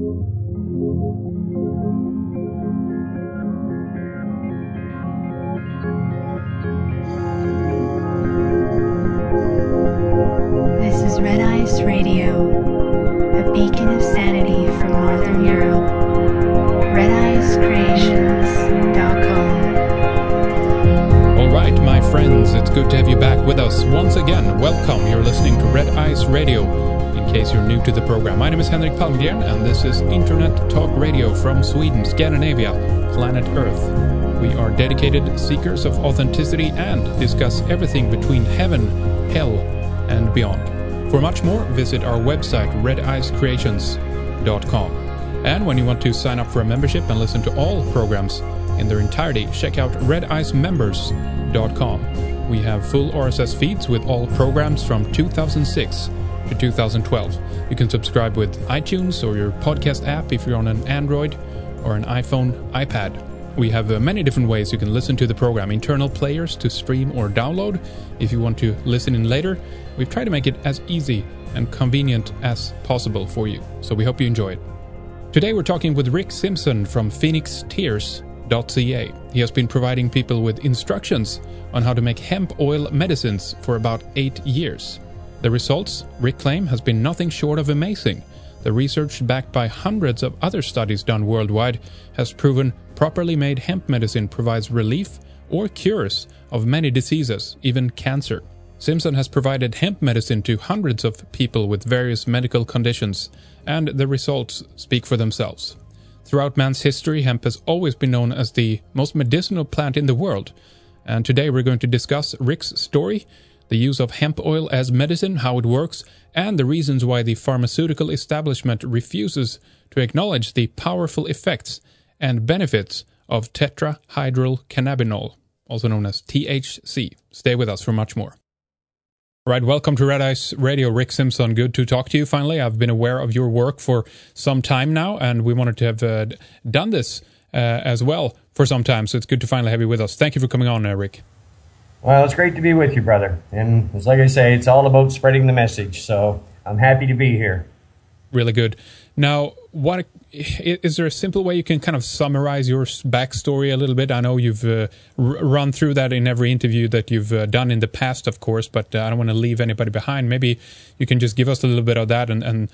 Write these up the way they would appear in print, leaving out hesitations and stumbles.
This is Red Ice Radio, a beacon of sanity from Northern Europe. RedIceCreations.com. All right, my friends, it's good to have you back with us once again. Welcome. You're listening to Red Ice Radio. In case you're new to the program, my name is Henrik Palmgren, and this is Internet Talk Radio from Sweden, Scandinavia, planet Earth. We are dedicated seekers of authenticity and discuss everything between heaven, hell, and beyond. For much more, visit our website, redicecreations.com. And when you want to sign up for a membership and listen to all programs in their entirety, check out redicemembers.com. We have full RSS feeds with all programs from 2006 to 2012. You can subscribe with iTunes or your podcast app if you're on an Android or an iPhone, iPad. We have many different ways you can listen to the program. Internal players to stream or download. If you want to listen in later, we've tried to make it as easy and convenient as possible for you. So we hope you enjoy it. Today we're talking with Rick Simpson from PhoenixTears.ca. He has been providing people with instructions on how to make hemp oil medicines for about 8 years. The results, Rick claims, has been nothing short of amazing. The research, backed by hundreds of other studies done worldwide, has proven properly made hemp medicine provides relief or cures of many diseases, even cancer. Simpson has provided hemp medicine to hundreds of people with various medical conditions, and the results speak for themselves. Throughout man's history, hemp has always been known as the most medicinal plant in the world, and today we're going to discuss Rick's story, the use of hemp oil as medicine, how it works, and the reasons why the pharmaceutical establishment refuses to acknowledge the powerful effects and benefits of tetrahydrocannabinol, also known as THC. Stay with us for much more. Right, welcome to Red Ice Radio, Rick Simpson. Good to talk to you finally. I've been aware of your work for some time now, and we wanted to have done this as well for some time, so it's good to finally have you with us. Thank you for coming on, Rick. Well, it's great to be with you, brother. And it's like I say, it's all about spreading the message, so I'm happy to be here. Really good. Now, what is there a simple way you can kind of summarize your backstory a little bit? I know you've run through that in every interview that you've done in the past, of course, but I don't want to leave anybody behind. Maybe you can just give us a little bit of that and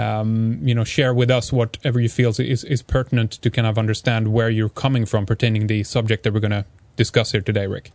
share with us whatever you feel is pertinent to kind of understand where you're coming from pertaining the subject that we're going to discuss here today, Rick.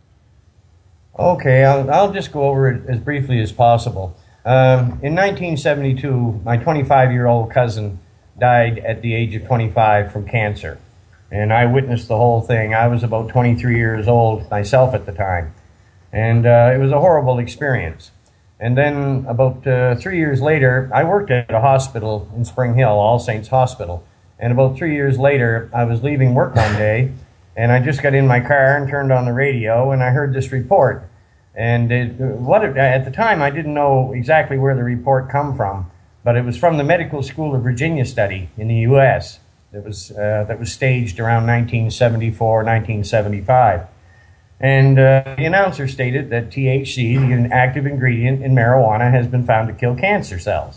Okay, I'll just go over it as briefly as possible. In 1972, my 25-year-old cousin died at the age of 25 from cancer, and I witnessed the whole thing. I was about 23 years old myself at the time, and it was a horrible experience. And then about 3 years later, I worked at a hospital in Spring Hill, All Saints Hospital, and about 3 years later, I was leaving work one day, and I just got in my car and turned on the radio, and I heard this report. And at the time, I didn't know exactly where the report come from, but it was from the Medical School of Virginia study in the U.S. that was staged around 1974, 1975. And the announcer stated that THC, the active ingredient in marijuana, has been found to kill cancer cells.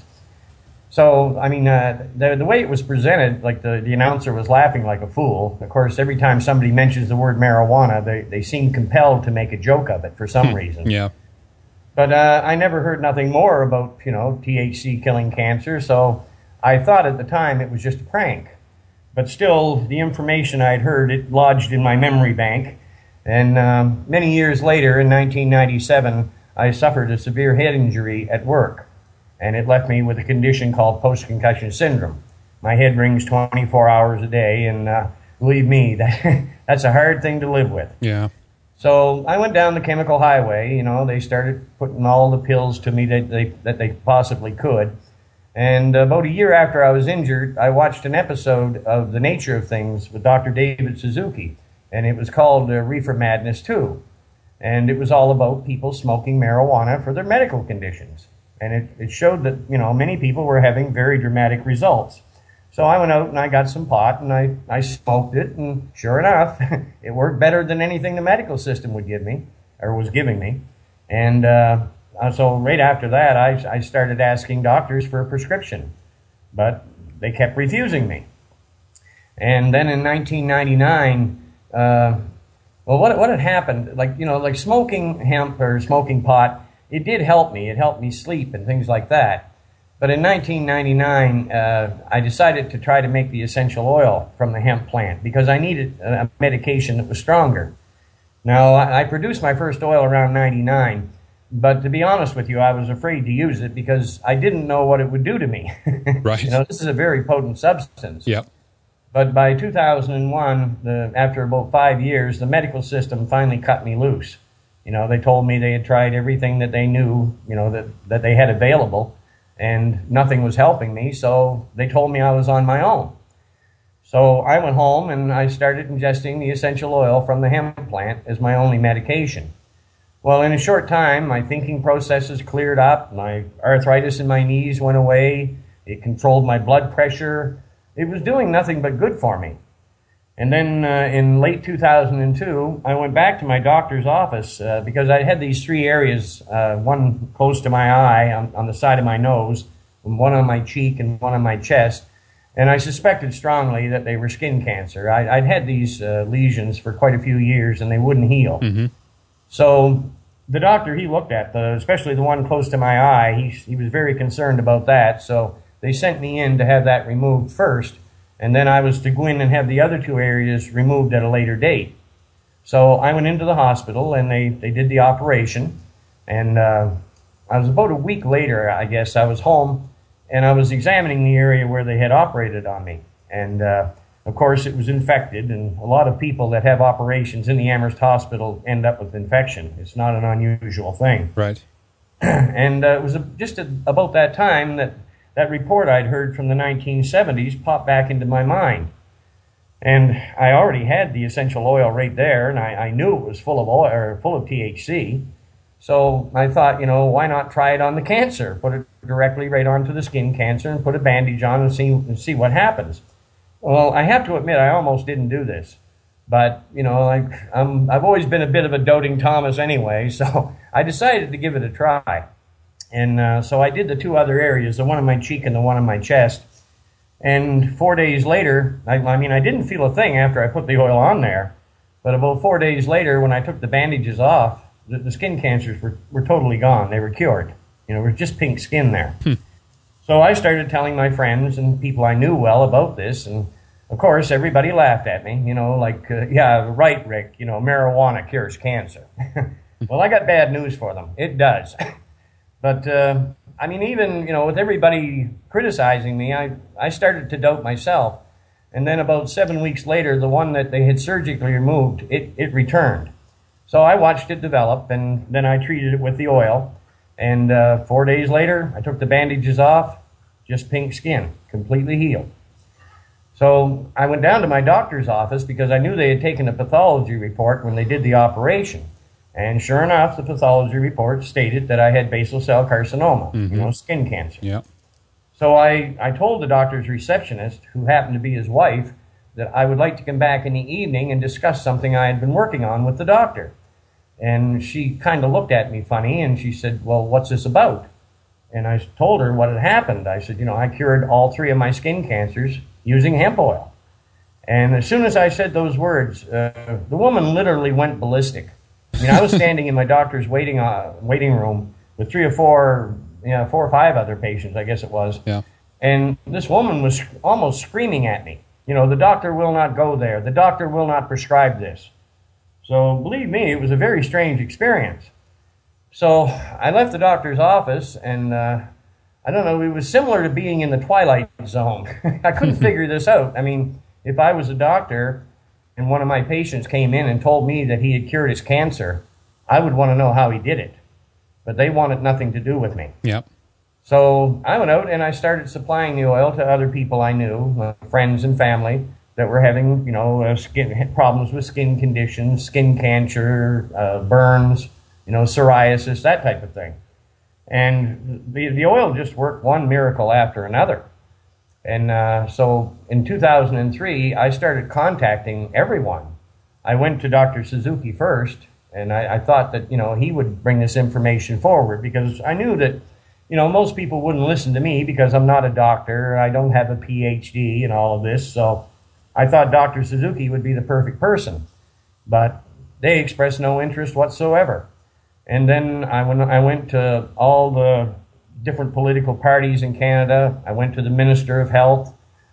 So, I mean, the way it was presented, like the announcer was laughing like a fool. Of course, every time somebody mentions the word marijuana, they seem compelled to make a joke of it for some reason. Yeah. But I never heard nothing more about, THC killing cancer, so I thought at the time it was just a prank. But still, the information I'd heard, it lodged in my memory bank. And many years later, in 1997, I suffered a severe head injury at work. And it left me with a condition called post-concussion syndrome. My head rings 24 hours a day, and believe me, that's a hard thing to live with. Yeah. So I went down the chemical highway. They started putting all the pills to me that they possibly could. And about a year after I was injured, I watched an episode of The Nature of Things with Dr. David Suzuki, and it was called Reefer Madness 2. And it was all about people smoking marijuana for their medical conditions. And it showed that, many people were having very dramatic results. So I went out and I got some pot and I smoked it, and sure enough, it worked better than anything the medical system would give me, or was giving me. And so right after that, I started asking doctors for a prescription. But they kept refusing me. And then in 1999, well, what had happened, like smoking hemp or smoking pot, it did help me. It helped me sleep and things like that. But in 1999, I decided to try to make the essential oil from the hemp plant because I needed a medication that was stronger. Now, I produced my first oil around 99, but to be honest with you, I was afraid to use it because I didn't know what it would do to me. Right. This is a very potent substance. Yeah. But by 2001, after about 5 years, the medical system finally cut me loose. They told me they had tried everything that they knew, that they had available, and nothing was helping me, so they told me I was on my own. So I went home and I started ingesting the essential oil from the hemp plant as my only medication. Well, in a short time, my thinking processes cleared up, my arthritis in my knees went away, it controlled my blood pressure. It was doing nothing but good for me. And then in late 2002, I went back to my doctor's office because I had these 3 areas, one close to my eye on the side of my nose, and one on my cheek and one on my chest. And I suspected strongly that they were skin cancer. I'd had these lesions for quite a few years and they wouldn't heal. Mm-hmm. So the doctor, he looked at, especially the one close to my eye, he was very concerned about that. So they sent me in to have that removed first. And then I was to go in and have the other 2 areas removed at a later date. So I went into the hospital and they did the operation. And I was about a week later, I guess, I was home and I was examining the area where they had operated on me. And of course it was infected, and a lot of people that have operations in the Amherst Hospital end up with infection. It's not an unusual thing. Right. And it was just about that time that report I'd heard from the 1970s popped back into my mind. And I already had the essential oil right there, and I knew it was full of oil, or full of THC. So I thought, why not try it on the cancer? Put it directly right onto the skin cancer and put a bandage on and see what happens. Well, I have to admit, I almost didn't do this. But, I've always been a bit of a doting Thomas anyway, so I decided to give it a try. And so I did the 2 other areas, the one on my cheek and the one on my chest. And 4 days later, I didn't feel a thing after I put the oil on there. But about 4 days later, when I took the bandages off, the skin cancers were totally gone. They were cured. It was just pink skin there. So I started telling my friends and people I knew well about this. And, of course, everybody laughed at me. Yeah, right, Rick, marijuana cures cancer. Well, I got bad news for them. It does. But, even, with everybody criticizing me, I started to doubt myself. And then about 7 weeks later, the one that they had surgically removed, it returned. So I watched it develop, and then I treated it with the oil. And 4 days later, I took the bandages off, just pink skin, completely healed. So I went down to my doctor's office because I knew they had taken a pathology report when they did the operation. And sure enough, the pathology report stated that I had basal cell carcinoma, skin cancer. Yeah. So I told the doctor's receptionist, who happened to be his wife, that I would like to come back in the evening and discuss something I had been working on with the doctor. And she kind of looked at me funny, and she said, well, what's this about? And I told her what had happened. I said, I cured all 3 of my skin cancers using hemp oil. And as soon as I said those words, the woman literally went ballistic. I was standing in my doctor's waiting room with 3 or 4, 4 or 5 other patients, I guess it was. Yeah. And this woman was almost screaming at me. The doctor will not go there. The doctor will not prescribe this. So believe me, it was a very strange experience. So I left the doctor's office, and I don't know, it was similar to being in the Twilight Zone. I couldn't figure this out. If I was a doctor and one of my patients came in and told me that he had cured his cancer, I would want to know how he did it. But they wanted nothing to do with me. Yep. So I went out and I started supplying the oil to other people I knew, friends and family, that were having, skin problems with skin conditions, skin cancer, burns, psoriasis, that type of thing. And the oil just worked one miracle after another. And so in 2003, I started contacting everyone. I went to Dr. Suzuki first, and I thought that, he would bring this information forward because I knew that, most people wouldn't listen to me because I'm not a doctor. I don't have a PhD and all of this. So I thought Dr. Suzuki would be the perfect person. But they expressed no interest whatsoever. And then I went to all the different political parties in Canada. I went to the Minister of Health.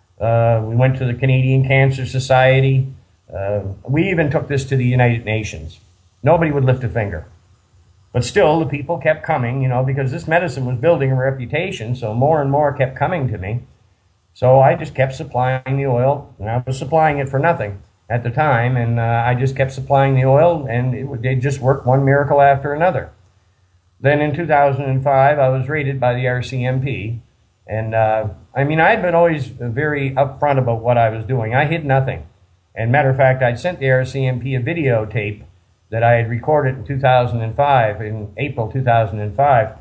We went to the Canadian Cancer Society. We even took this to the United Nations. Nobody would lift a finger. But still, the people kept coming, because this medicine was building a reputation, so more and more kept coming to me. So I just kept supplying the oil, and I was supplying it for nothing at the time, and I just kept supplying the oil, and it just worked one miracle after another. Then in 2005, I was raided by the RCMP, and I had been always very upfront about what I was doing. I hid nothing. And matter of fact, I'd sent the RCMP a videotape that I had recorded in 2005, in April 2005,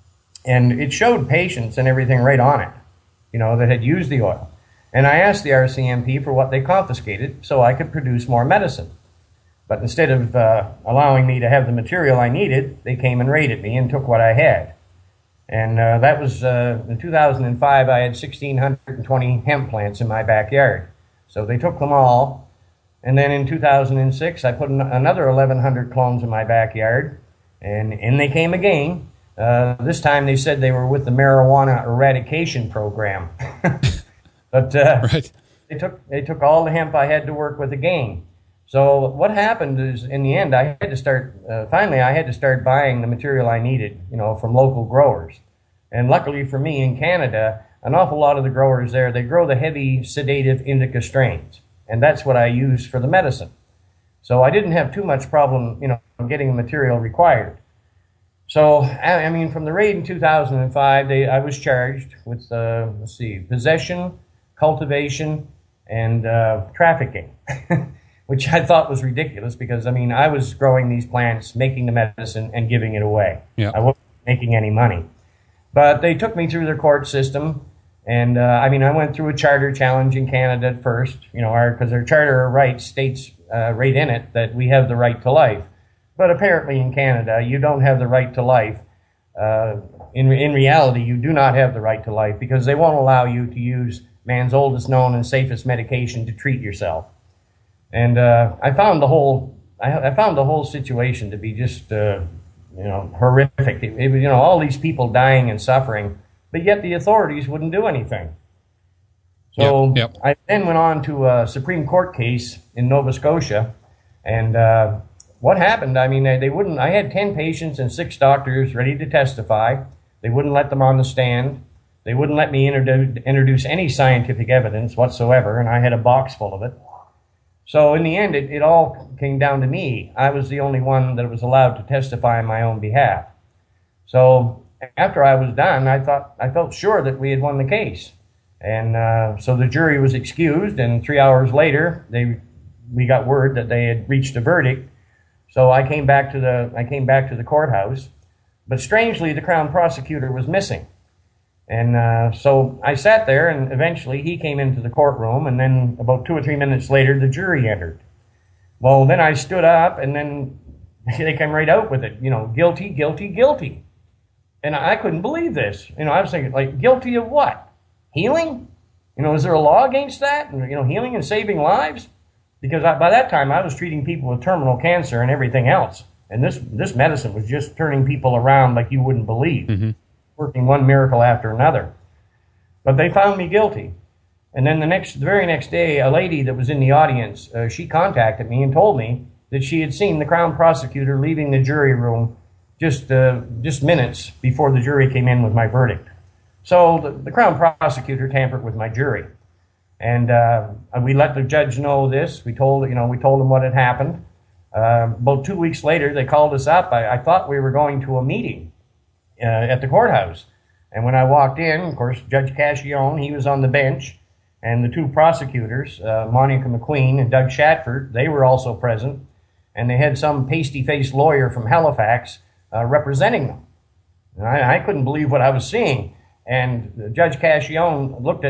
and it showed patients and everything right on it, that had used the oil. And I asked the RCMP for what they confiscated so I could produce more medicine. But instead of allowing me to have the material I needed, they came and raided me and took what I had. And that was, in 2005, I had 1,620 hemp plants in my backyard. So they took them all. And then in 2006, I put another 1,100 clones in my backyard. And in they came again. This time they said they were with the marijuana eradication program. But right. they took all the hemp I had to work with again. So what happened is, in the end, I had to start buying the material I needed, from local growers. And luckily for me, in Canada, an awful lot of the growers there, they grow the heavy sedative indica strains. And that's what I use for the medicine. So I didn't have too much problem, getting the material required. So, from the raid in 2005, I was charged with, possession, cultivation, and trafficking, which I thought was ridiculous because, I was growing these plants, making the medicine, and giving it away. Yeah. I wasn't making any money. But they took me through their court system, and, I went through a charter challenge in Canada at first, because our Charter of Rights states right in it that we have the right to life. But apparently in Canada, you don't have the right to life. In reality, you do not have the right to life because they won't allow you to use man's oldest known and safest medication to treat yourself. And I found the whole situation to be just horrific. It was all these people dying and suffering, but yet the authorities wouldn't do anything. So Yep. I then went on to a Supreme Court case in Nova Scotia, and what happened? They wouldn't. I had 10 patients and 6 doctors ready to testify. They wouldn't let them on the stand. They wouldn't let me introduce any scientific evidence whatsoever, and I had a box full of it. So in the end, it all came down to me. I was the only one that was allowed to testify on my own behalf. So after I was done, I felt sure that we had won the case, and so the jury was excused. And 3 hours later, we got word that they had reached a verdict. So I came back to the courthouse, but strangely, the Crown prosecutor was missing. And so I sat there, and eventually he came into the courtroom, and then about 2 or 3 minutes later, the jury entered. Well, then I stood up, and then they came right out with it, guilty, guilty, guilty. And I couldn't believe this. I was thinking, guilty of what? Healing? Is there a law against that? Healing and saving lives? Because by that time, I was treating people with terminal cancer and everything else. And this medicine was just turning people around like you wouldn't believe, working one miracle after another. But they found me guilty. And then the very next day, a lady that was in the audience, she contacted me and told me that she had seen the Crown prosecutor leaving the jury room just minutes before the jury came in with my verdict. So the Crown prosecutor tampered with my jury. And we let the judge know this. We told him what had happened. About 2 weeks later, they called us up. I thought we were going to a meeting at the courthouse. And when I walked in, of course, Judge Cashillon, he was on the bench. And the 2 prosecutors, Monica McQueen and Doug Shatford, they were also present. And they had some pasty-faced lawyer from Halifax representing them. And I couldn't believe what I was seeing. And Judge Cashillon looked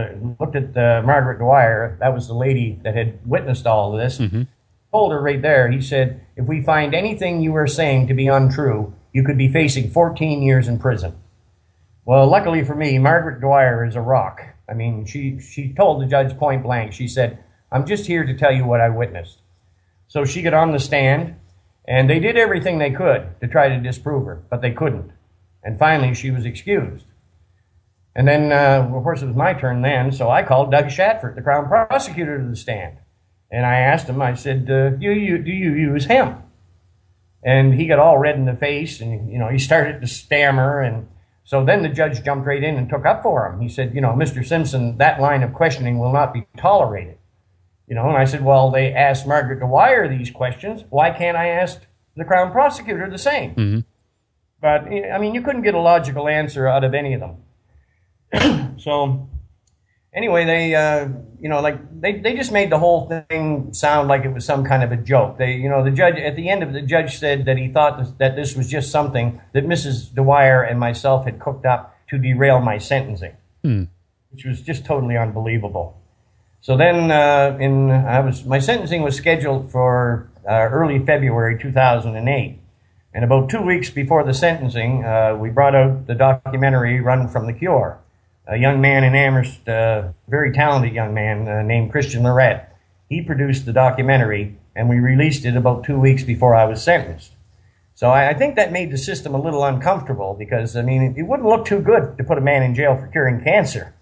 at Margaret Dwyer. That was the lady that had witnessed all of this. Told her right there, he said, if we find anything you are saying to be untrue, you could be facing 14 years in prison. Well, luckily for me, Margaret Dwyer is a rock. I mean, she told the judge point blank, she said, "I'm just here to tell you what I witnessed." So she got on the stand, and they did everything they could to try to disprove her, but they couldn't. And finally, she was excused. And then, of course, it was my turn then, so I called Doug Shatford, the Crown Prosecutor, to the stand. And I asked him, I said, do you use hemp? And he got all red in the face, and, he started to stammer. And so then the judge jumped right in and took up for him. He said, "Mr. Simpson, that line of questioning will not be tolerated." And I said, "Well, they asked Margaret Dwyer these questions. Why can't I ask the Crown Prosecutor the same?" Mm-hmm. But, you couldn't get a logical answer out of any of them. So anyway, they just made the whole thing sound like it was some kind of a joke. The judge, at the end of it, the judge said that he thought that this was just something that Mrs. Dwyer and myself had cooked up to derail my sentencing, which was just totally unbelievable. So then my sentencing was scheduled for early February 2008. And about 2 weeks before the sentencing, we brought out the documentary Run from the Cure. A young man in Amherst, very talented young man named Christian Lorette. He produced the documentary, and we released it about 2 weeks before I was sentenced. So I think that made the system a little uncomfortable because, it wouldn't look too good to put a man in jail for curing cancer.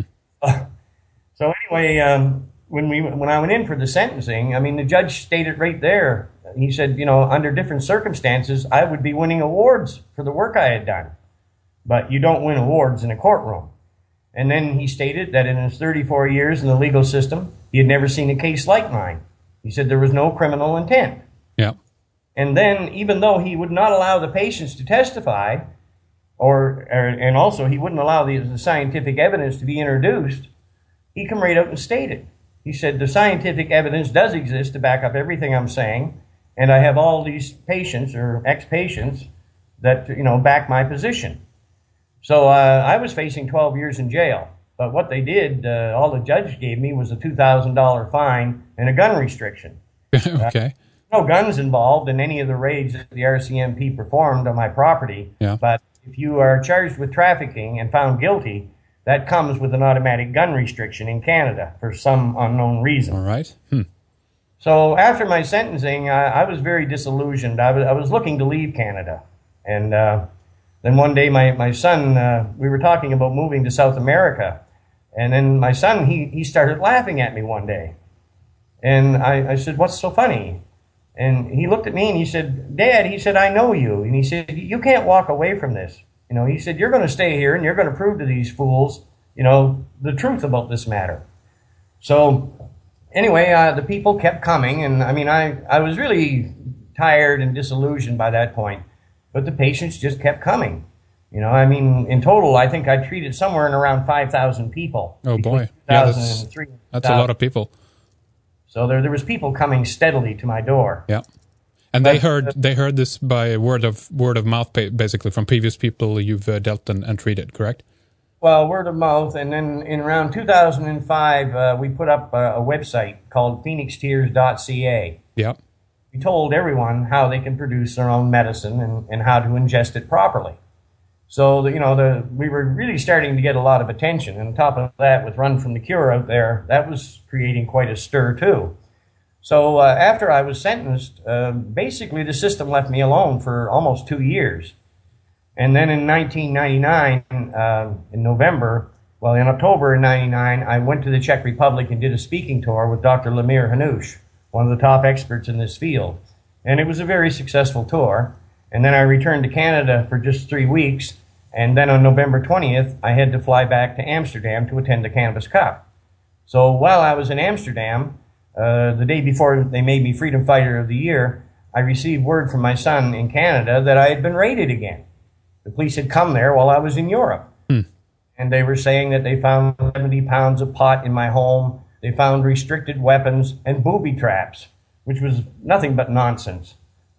So anyway, when I went in for the sentencing, the judge stated right there, he said, under different circumstances, I would be winning awards for the work I had done. But you don't win awards in a courtroom. And then he stated that in his 34 years in the legal system, he had never seen a case like mine. He said there was no criminal intent. Yeah. And then, even though he would not allow the patients to testify, and also he wouldn't allow the scientific evidence to be introduced, he come right out and stated. He said, the scientific evidence does exist to back up everything I'm saying, and I have all these patients or ex-patients that, back my position. So I was facing 12 years in jail. But what they did, all the judge gave me was a $2,000 fine and a gun restriction. Okay. No guns involved in any of the raids that the RCMP performed on my property. Yeah. But if you are charged with trafficking and found guilty, that comes with an automatic gun restriction in Canada for some unknown reason. All right. So after my sentencing, I was very disillusioned. I was looking to leave Canada. And then one day my son, we were talking about moving to South America. And then my son, he started laughing at me one day. And I said, "What's so funny?" And he looked at me and he said, "Dad," he said, "I know you." And he said, "You can't walk away from this." He said, "You're going to stay here and you're going to prove to these fools, the truth about this matter." So anyway, the people kept coming. And I was really tired and disillusioned by that point. But the patients just kept coming. In total, I think I treated somewhere in around 5,000 people. Oh, boy. Yeah, that's a lot of people. So there was people coming steadily to my door. Yeah. And they heard this by word of mouth, basically, from previous people you've dealt and treated, correct? Well, word of mouth. And then in around 2005, we put up a website called phoenixtears.ca. Yeah. We told everyone how they can produce their own medicine and how to ingest it properly. So, we were really starting to get a lot of attention. And on top of that, with Run from the Cure out there, that was creating quite a stir, too. So after I was sentenced, basically the system left me alone for almost 2 years. And then in 1999, in October of 99, I went to the Czech Republic and did a speaking tour with Dr. Lemire Hanush, one of the top experts in this field. And it was a very successful tour. And then I returned to Canada for just 3 weeks. And then on November 20th, I had to fly back to Amsterdam to attend the Cannabis Cup. So while I was in Amsterdam, the day before they made me Freedom Fighter of the Year, I received word from my son in Canada that I had been raided again. The police had come there while I was in Europe. And they were saying that they found 70 pounds of pot in my home. They found restricted weapons and booby traps, which was nothing but nonsense.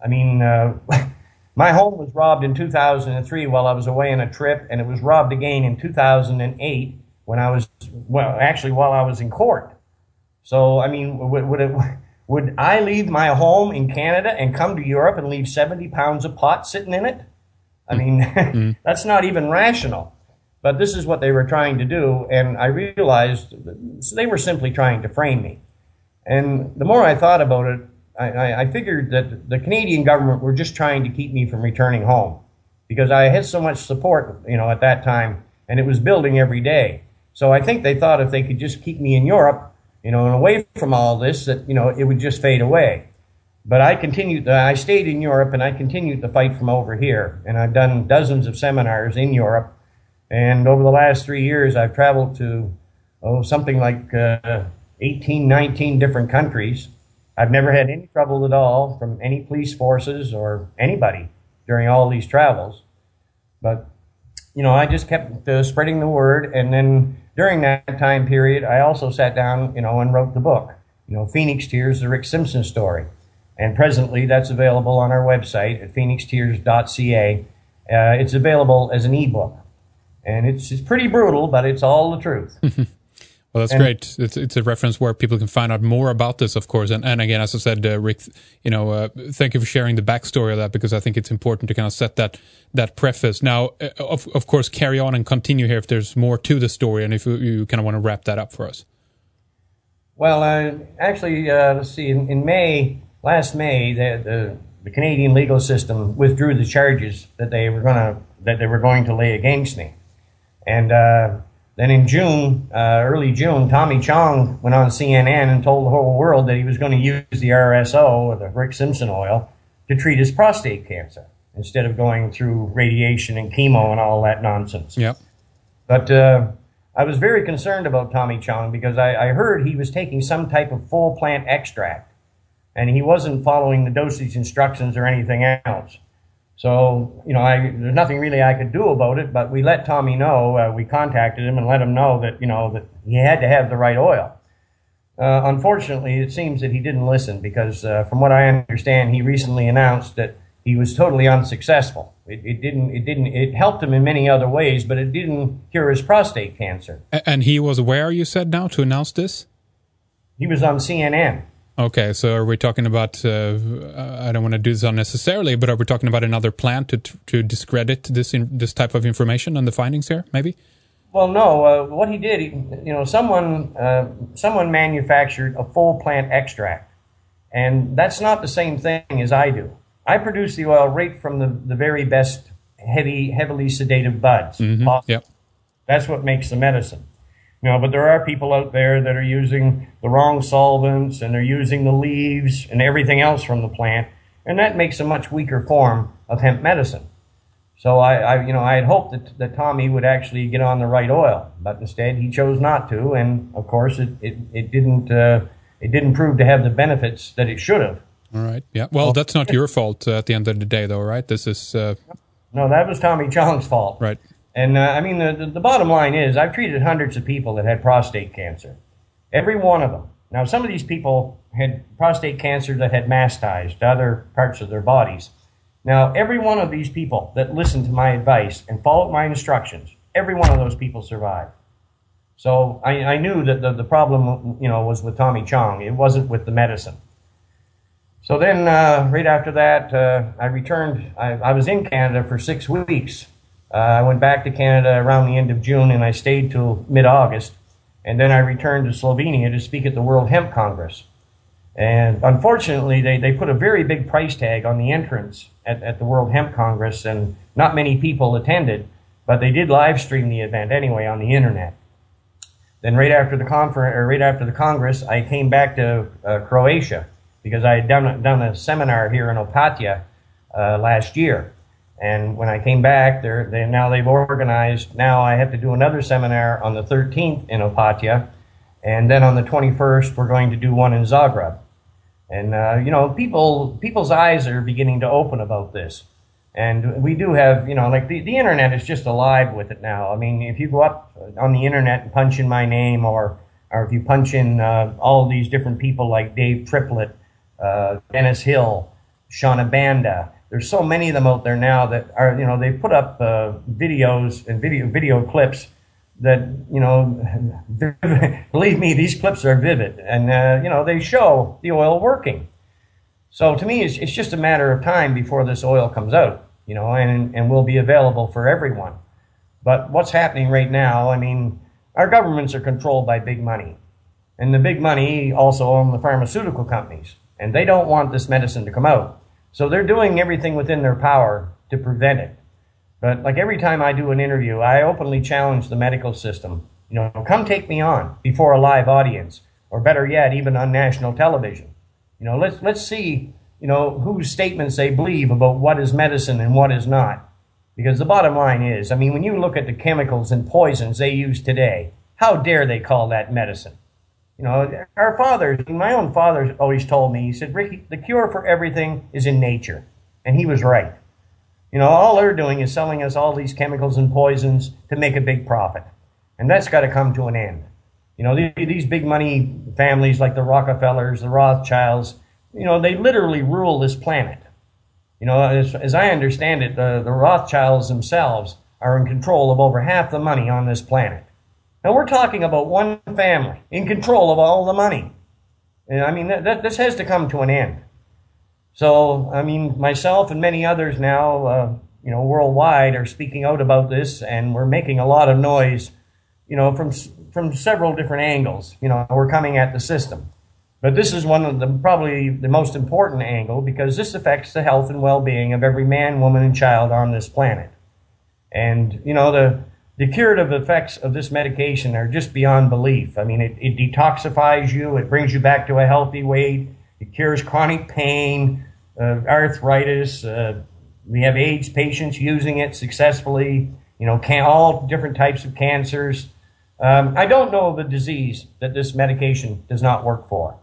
My home was robbed in 2003 while I was away on a trip, and it was robbed again in 2008 while I was in court. So, would I leave my home in Canada and come to Europe and leave 70 pounds of pot sitting in it? That's not even rational. But this is what they were trying to do, and I realized that they were simply trying to frame me. And the more I thought about it, I figured that the Canadian government were just trying to keep me from returning home, because I had so much support, at that time, and it was building every day. So I think they thought if they could just keep me in Europe, and away from all this, that, it would just fade away. But I stayed in Europe, and I continued to fight from over here. And I've done dozens of seminars in Europe. And over the last 3 years, I've traveled to, something like 18, 19 different countries. I've never had any trouble at all from any police forces or anybody during all these travels. But, I just kept spreading the word. And then during that time period, I also sat down, and wrote the book, Phoenix Tears, the Rick Simpson story. And presently, that's available on our website at phoenixtears.ca. It's available as an ebook. And it's pretty brutal, but it's all the truth. Well, that's great. It's a reference where people can find out more about this, of course. And again, as I said, Rick, thank you for sharing the backstory of that, because I think it's important to kind of set that preface. Now, of course, carry on and continue here if there's more to the story, and if you kind of want to wrap that up for us. Well, actually, let's see. In last May, the Canadian legal system withdrew the charges that they were going to lay against me. And then in June, early June, Tommy Chong went on CNN and told the whole world that he was going to use the RSO, or the Rick Simpson oil, to treat his prostate cancer instead of going through radiation and chemo and all that nonsense. Yep. But I was very concerned about Tommy Chong, because I heard he was taking some type of full plant extract, and he wasn't following the dosage instructions or anything else. So, there's nothing really I could do about it, but we let Tommy know. We contacted him and let him know that, that he had to have the right oil. Unfortunately, it seems that he didn't listen, because from what I understand, he recently announced that he was totally unsuccessful. It helped him in many other ways, but it didn't cure his prostate cancer. And he was where, you said now, to announce this? He was on CNN. Okay, so are we talking about, I don't want to do this unnecessarily, but are we talking about another plan to discredit this type of information and the findings here, maybe? Well, no. What he did, someone manufactured a full plant extract, and that's not the same thing as I do. I produce the oil right from the very best heavily sedated buds. Mm-hmm. Yep. That's what makes the medicine. But there are people out there that are using the wrong solvents, and they're using the leaves and everything else from the plant, and that makes a much weaker form of hemp medicine. So I had hoped that Tommy would actually get on the right oil, but instead he chose not to, and of course it didn't prove to have the benefits that it should have. All right. Yeah. Well, that's not your fault at the end of the day, though, right? This is no, that was Tommy Chong's fault. Right. And the bottom line is, I've treated hundreds of people that had prostate cancer. Every one of them. Now, some of these people had prostate cancer that had metastasized to other parts of their bodies. Now, every one of these people that listened to my advice and followed my instructions, every one of those people survived. So I knew that the problem, was with Tommy Chong. It wasn't with the medicine. So then, right after that, I returned. I was in Canada for 6 weeks. I went back to Canada around the end of June, and I stayed till mid-August. And then I returned to Slovenia to speak at the World Hemp Congress. And unfortunately, they put a very big price tag on the entrance at the World Hemp Congress, and not many people attended, but they did live stream the event anyway on the internet. Then right after the Congress, I came back to Croatia, because I had done a seminar here in Opatija last year. And when I came back, they've organized. Now I have to do another seminar on the 13th in Opatija, and then on the 21st we're going to do one in Zagreb. And people's eyes are beginning to open about this. And we do have, the internet is just alive with it now. I mean, if you go up on the internet and punch in my name, or if you punch in all these different people like Dave Triplett, Dennis Hill, Shauna Banda. There's so many of them out there now that are, they put up videos and video clips that, believe me, these clips are vivid, and they show the oil working. So to me, it's just a matter of time before this oil comes out, and will be available for everyone. But what's happening right now, I mean, our governments are controlled by big money. And the big money also own the pharmaceutical companies. And they don't want this medicine to come out. So they're doing everything within their power to prevent it. But like every time I do an interview, I openly challenge the medical system. You know, come take me on before a live audience, or better yet, even on national television. You know, let's see, you know, whose statements they believe about what is medicine and what is not. Because the bottom line is, I mean, when you look at the chemicals and poisons they use today, how dare they call that medicine? You know, our fathers, my own father always told me, he said, Ricky, the cure for everything is in nature. And he was right. You know, all they're doing is selling us all these chemicals and poisons to make a big profit. And that's got to come to an end. You know, these big money families like the Rockefellers, the Rothschilds, you know, they literally rule this planet. You know, as I understand it, the Rothschilds themselves are in control of over half the money on this planet. Now, we're talking about one family in control of all the money. And I mean, this has to come to an end. So, I mean, myself and many others now, you know, worldwide are speaking out about this, and we're making a lot of noise, you know, from several different angles. You know, we're coming at the system. But this is one of the probably the most important angle, because this affects the health and well-being of every man, woman, and child on this planet. And, you know, the curative effects of this medication are just beyond belief. I mean, it detoxifies you. It brings you back to a healthy weight. It cures chronic pain, arthritis. We have AIDS patients using it successfully. You know, all different types of cancers. I don't know of a disease that this medication does not work for.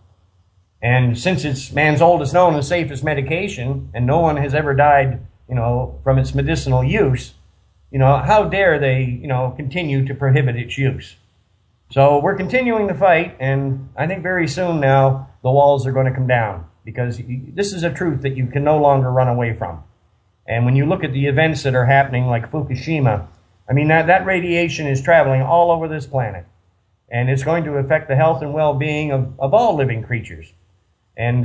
And since it's man's oldest known and safest medication, and no one has ever died, you know, from its medicinal use, you know, how dare they, you know, continue to prohibit its use? So we're continuing the fight, and I think very soon now the walls are going to come down, because this is a truth that you can no longer run away from. And when you look at the events that are happening, like Fukushima, I mean, that radiation is traveling all over this planet, and it's going to affect the health and well-being of all living creatures. And,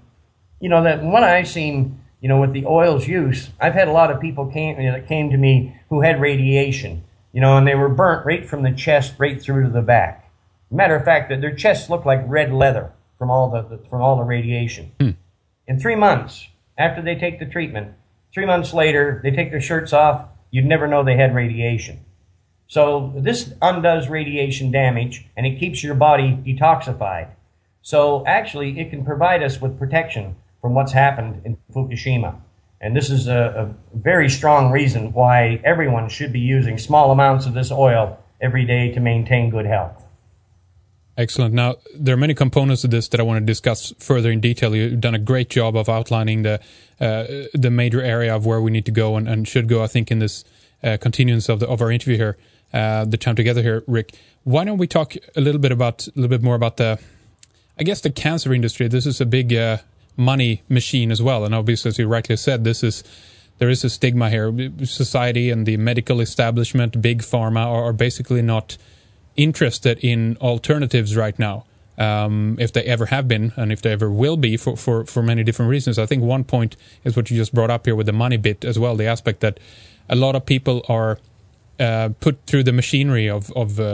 you know, that what I've seen, you know, with the oil's use, I've had a lot of people that came to me who had radiation, you know, and they were burnt right from the chest right through to the back. Matter of fact, that their chests looked like red leather from all the radiation. In 3 months after they take the treatment, 3 months later, they take their shirts off. You'd never know they had radiation. So this undoes radiation damage, and it keeps your body detoxified. So actually, it can provide us with protection from what's happened in Fukushima. And this is a very strong reason why everyone should be using small amounts of this oil every day to maintain good health. Excellent. Now, there are many components of this that I want to discuss further in detail. You've done a great job of outlining the major area of where we need to go and should go, I think, in this continuance of our interview here, the time together here, Rick. Why don't we talk a little bit more about the cancer industry? This is a big money machine as well. And obviously, as you rightly said, there is a stigma here. Society and the medical establishment, big pharma, are basically not interested in alternatives right now, if they ever have been, and if they ever will be, for many different reasons. I think one point is what you just brought up here with the money bit as well, the aspect that a lot of people are put through the machinery of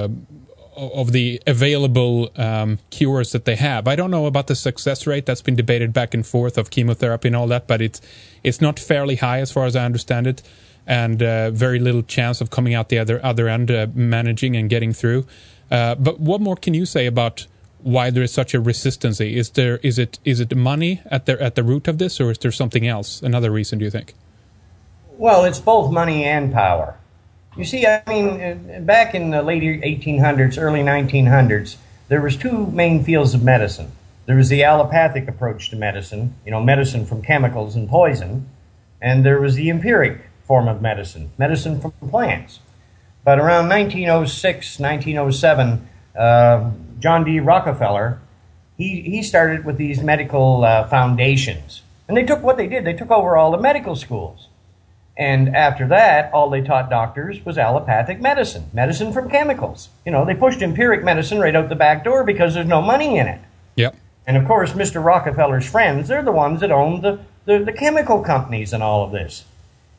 the available cures that they have. I don't know about the success rate. That's been debated back and forth, of chemotherapy and all that, but it's not fairly high as far as I understand it, and very little chance of coming out the other end, managing and getting through. But what more can you say about why there is such a resistance? Is it money at the root of this, or is there something else? Another reason, do you think? Well, it's both money and power. You see, I mean, back in the late 1800s, early 1900s, there was two main fields of medicine. There was the allopathic approach to medicine, you know, medicine from chemicals and poison, and there was the empiric form of medicine from plants. But around 1906, 1907, John D. Rockefeller, he started with these medical foundations. And they took over all the medical schools. And after that, all they taught doctors was allopathic medicine from chemicals. You know, they pushed empiric medicine right out the back door because there's no money in it. Yep. And of course, Mr. Rockefeller's friends, they're the ones that own the chemical companies and all of this.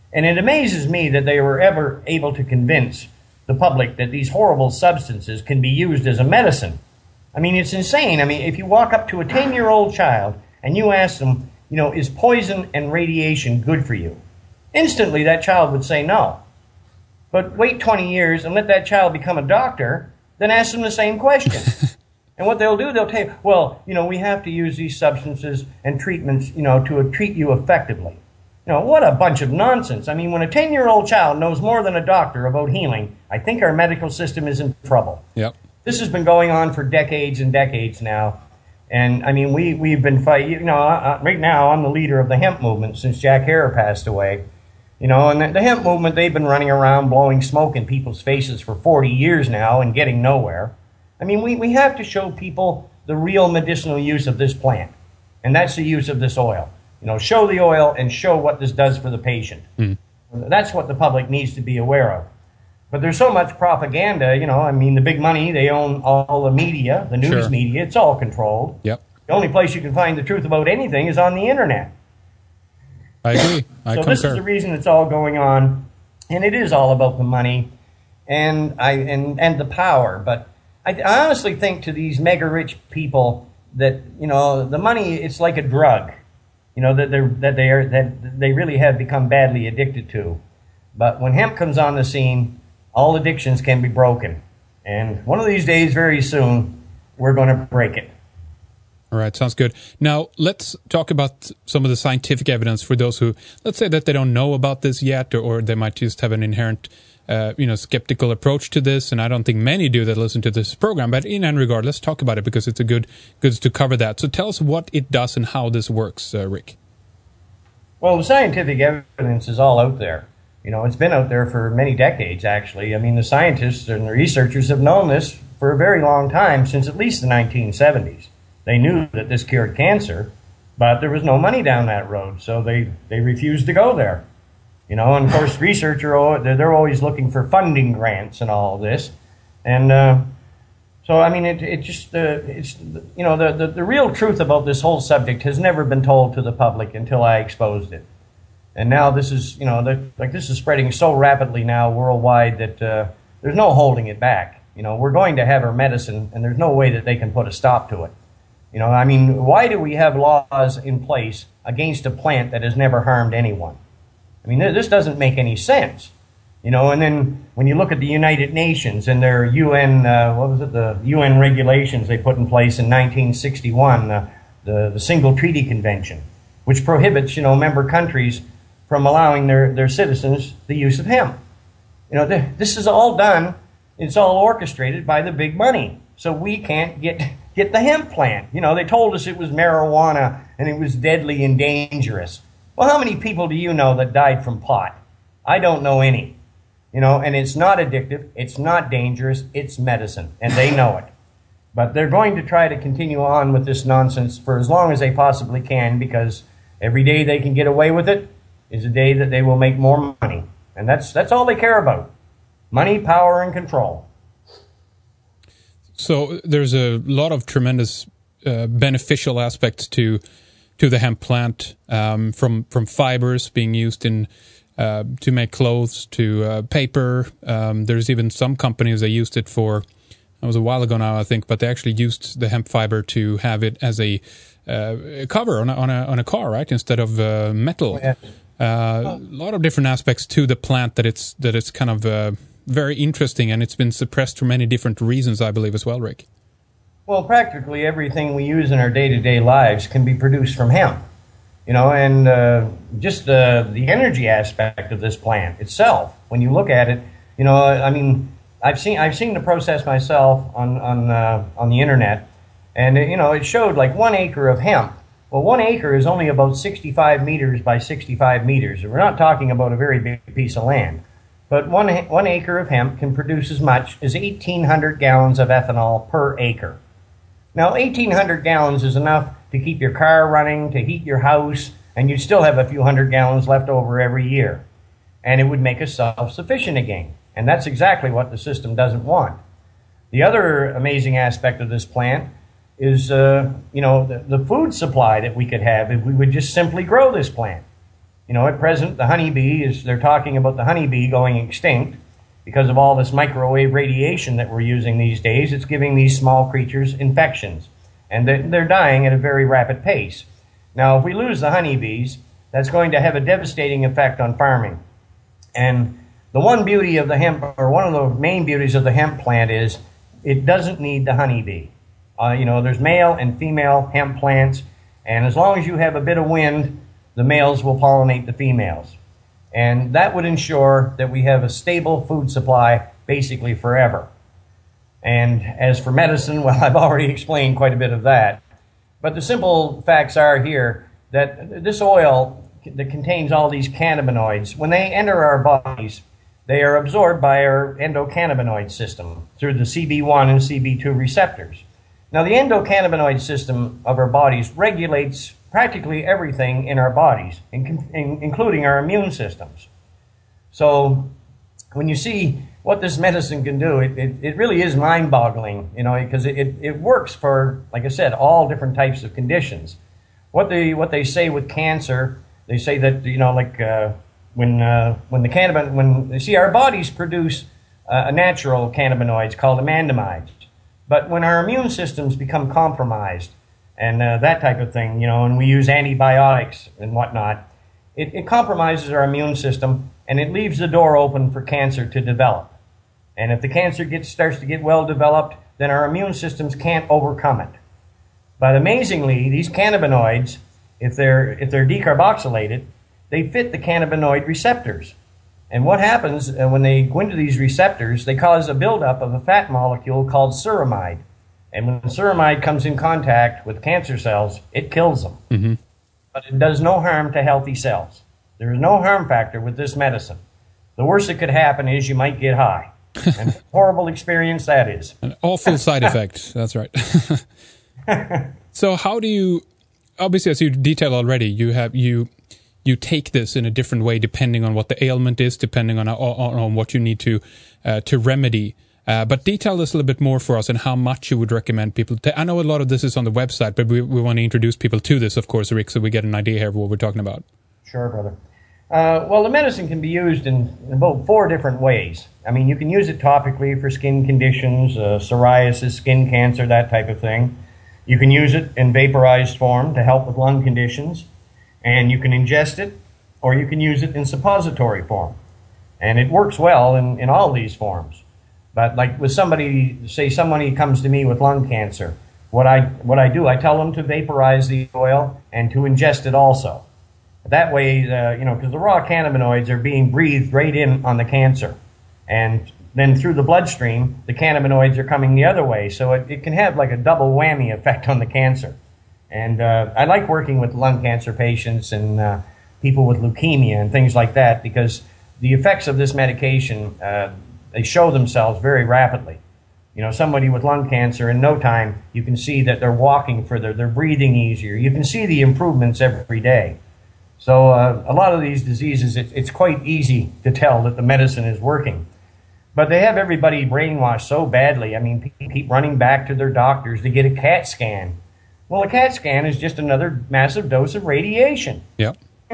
And it amazes me that they were ever able to convince the public that these horrible substances can be used as a medicine. I mean, it's insane. I mean, if you walk up to a 10-year-old child and you ask them, is poison and radiation good for you? Instantly, that child would say no. But wait 20 years and let that child become a doctor, then ask them the same question. And what they'll do, they'll tell you, well, we have to use these substances and treatments, to treat you effectively. What a bunch of nonsense. I mean, when a 10-year-old child knows more than a doctor about healing, I think our medical system is in trouble. Yep. This has been going on for decades and decades now. And, I mean, we've been fighting. Right now, I'm the leader of the hemp movement since Jack Herer passed away. And the hemp movement, they've been running around blowing smoke in people's faces for 40 years now and getting nowhere. I mean, we have to show people the real medicinal use of this plant. And that's the use of this oil. Show the oil and show what this does for the patient. That's what the public needs to be aware of. But there's so much propaganda, the big money, they own all the media, the news media, it's all controlled. Yep. The only place you can find the truth about anything is on the internet. I agree. I concur. This is the reason it's all going on, and it is all about the money and the power. But I honestly think to these mega rich people that, the money, it's like a drug. That they really have become badly addicted to. But when hemp comes on the scene, all addictions can be broken. And one of these days, very soon, we're going to break it. All right, sounds good. Now, let's talk about some of the scientific evidence for those who, let's say that they don't know about this yet, or they might just have an inherent skeptical approach to this, and I don't think many do that listen to this program, but in any regard, let's talk about it because it's good to cover that. So tell us what it does and how this works, Rick. Well, the scientific evidence is all out there. It's been out there for many decades, actually. I mean, the scientists and the researchers have known this for a very long time, since at least the 1970s. They knew that this cured cancer, but there was no money down that road, so they refused to go there. And of course, they're always looking for funding grants and all of this. And so, I mean, the real truth about this whole subject has never been told to the public until I exposed it. And now this is, this is spreading so rapidly now worldwide that there's no holding it back. We're going to have our medicine, and there's no way that they can put a stop to it. Why do we have laws in place against a plant that has never harmed anyone? I mean, this doesn't make any sense, and then when you look at the United Nations and their UN, the UN regulations they put in place in 1961, the Single Treaty Convention, which prohibits, member countries from allowing their citizens the use of hemp. This is all done, it's all orchestrated by the big money, so we can't get the hemp plant. They told us it was marijuana and it was deadly and dangerous. Well, how many people do you know that died from pot? I don't know any. And it's not addictive, it's not dangerous, it's medicine, and they know it. But they're going to try to continue on with this nonsense for as long as they possibly can, because every day they can get away with it is a day that they will make more money. And that's all they care about. Money, power, and control. So there's a lot of tremendous beneficial aspects to the hemp plant, from fibers being used to make clothes to paper. There's even some companies that used it for, it was a while ago now I think, but they actually used the hemp fiber to have it as a cover on a car, right, instead of metal. Yeah. A lot of different aspects to the plant that it's kind of very interesting, and it's been suppressed for many different reasons, I believe, as well, Rick. Well, practically everything we use in our day-to-day lives can be produced from hemp, and just the energy aspect of this plant itself. When you look at it, I've seen the process myself on the internet, and it showed like 1 acre of hemp. Well, 1 acre is only about 65 meters by 65 meters. We're not talking about a very big piece of land. But one acre of hemp can produce as much as 1,800 gallons of ethanol per acre. Now, 1,800 gallons is enough to keep your car running, to heat your house, and you'd still have a few hundred gallons left over every year. And it would make us self-sufficient again. And that's exactly what the system doesn't want. The other amazing aspect of this plant is, the food supply that we could have if we would just simply grow this plant. At present, the honeybee they're talking about the honeybee going extinct because of all this microwave radiation that we're using these days. It's giving these small creatures infections, and they're dying at a very rapid pace. Now, if we lose the honeybees, that's going to have a devastating effect on farming. And the one beauty of the hemp, or one of the main beauties of the hemp plant, is it doesn't need the honeybee. There's male and female hemp plants, and as long as you have a bit of wind, the males will pollinate the females. And that would ensure that we have a stable food supply basically forever. And as for medicine, well, I've already explained quite a bit of that. But the simple facts are here that this oil that contains all these cannabinoids, when they enter our bodies, they are absorbed by our endocannabinoid system through the CB1 and CB2 receptors. Now, the endocannabinoid system of our bodies regulates practically everything in our bodies, including our immune systems. So when you see what this medicine can do, it really is mind-boggling, because it works for, like I said, all different types of conditions. What they say with cancer, they say that, when our bodies produce a natural cannabinoids called anandamides, but when our immune systems become compromised, and that type of thing, and we use antibiotics and whatnot, it compromises our immune system, and it leaves the door open for cancer to develop. And if the cancer starts to get well developed, then our immune systems can't overcome it. But amazingly, these cannabinoids, if they're decarboxylated, they fit the cannabinoid receptors. And what happens when they go into these receptors, they cause a buildup of a fat molecule called ceramide. And when ceramide comes in contact with cancer cells, it kills them. Mm-hmm. But it does no harm to healthy cells. There is no harm factor with this medicine. The worst that could happen is you might get high. And a horrible experience that is. An awful side effect. That's right. So how do you, obviously as you detailed already, you take this in a different way depending on what the ailment is, depending on what you need to remedy. But detail this a little bit more for us and how much you would recommend people to. I know a lot of this is on the website, but we want to introduce people to this, of course, Rick, so we get an idea here of what we're talking about. Sure, brother. Well, the medicine can be used in about 4 different ways. I mean, you can use it topically for skin conditions, psoriasis, skin cancer, that type of thing. You can use it in vaporized form to help with lung conditions, and you can ingest it, or you can use it in suppository form. And it works well in all these forms. But like with somebody comes to me with lung cancer, what I do, I tell them to vaporize the oil and to ingest it also. That way, because the raw cannabinoids are being breathed right in on the cancer. And then through the bloodstream, the cannabinoids are coming the other way. So it can have like a double whammy effect on the cancer. And I like working with lung cancer patients and people with leukemia and things like that because the effects of this medication, they show themselves very rapidly. Somebody with lung cancer, in no time, you can see that they're walking further, they're breathing easier. You can see the improvements every day. So a lot of these diseases, it's quite easy to tell that the medicine is working. But they have everybody brainwashed so badly. I mean, people keep running back to their doctors to get a CAT scan. Well, a CAT scan is just another massive dose of radiation. Yeah.